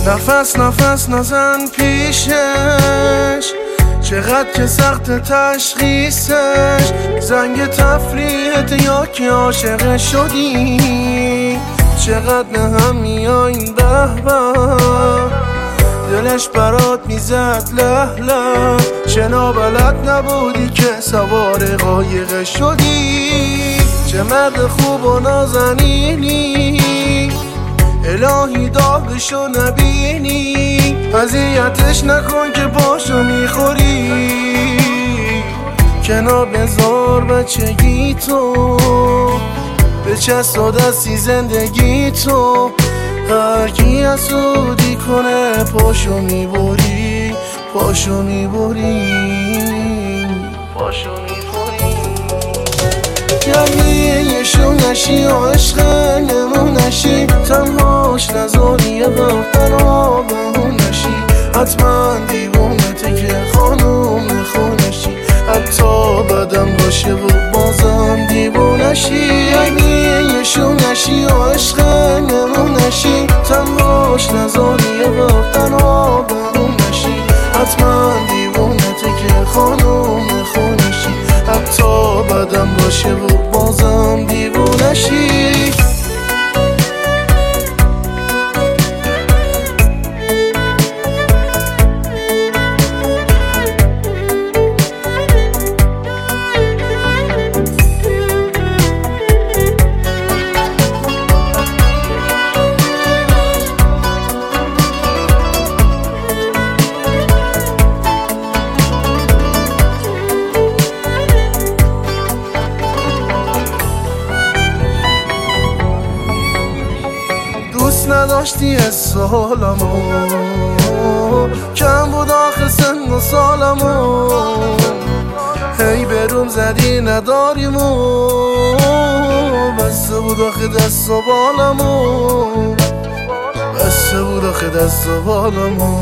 نفس نفس نزن پیشش، چقدر که سخت تشخیصش. زنگ تفریحت یا که عاشق شدی، چقدر نه هم میاین به به. دلش برات میزد له له، شنا بلد نبودی که سوار قایق شدی. چه مرد خوب و نازنینی، الهی داغشو نبینی. اذیتش نکن که پاشو میخوری، کنار بذار بچگی تو، بچست و دستی زندگی تو. هر کی حسودی کنه پاشو میبری، پاشو میبری، پاشو میبری. گرمیشو نشی و عشق نمونشی، تنهاش نذاری یه وقت تنها بهون نشی. حتما دیوونته که خانوم نخونشی، حتی بدم باشه و بازم دیوونشی. گرمیشو نشی و عشق نمونشی، تنهاش نذاری یه وقت تنها بهون نشی. حتما دیوونته که خانوم نخونشی، حتی بدم باشه و بازم دیوونشی. دوست نداشتی سالمو، کم بود آخه سن و سالمو. هی بروم زدی نداریمو، بسته بود آخه دست و بالمو، بسته بود آخه دست و بالمو.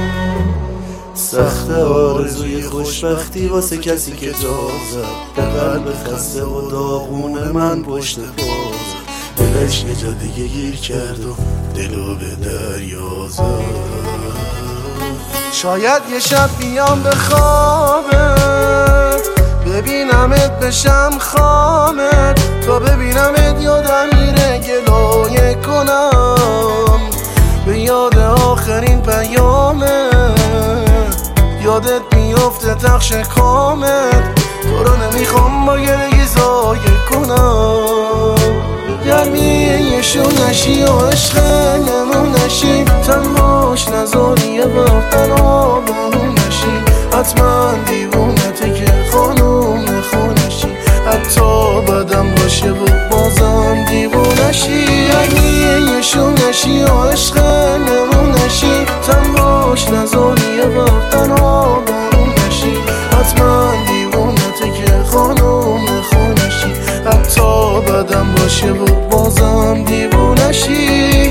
سخت آرزوی خوشبختی واسه کسی که جازه، به قلب خسته و داغون من پشت پازه. دلش یه جا دیگه گیر کرد و دلو به دریا زد. شاید یه شب بیام به خوابت، ببینمت بشم خامت. تا ببینمت یادم میره گلایه کنم، به یاد آخرین پیامت. یادت میفته تخش کامت، تو رو نمیخوام با گرگی زایه کنم. گرمیشو نشی و عشق نمونشی، تنهاش نذاری یه وقت تنها بهون نشی. حتما دیوونته که خانوم نخونشی، حتی بدم باشه و بازم دیوونشی. گرمیشو نشی و عشق نمونشی، تنهاش نذاری یه وقت تنها بهون نشی. حتما دیوونته که خانوم نخونشی، حتی بدم باشه و بازم دیوونشی.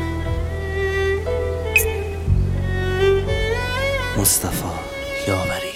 مصطفی یاوری.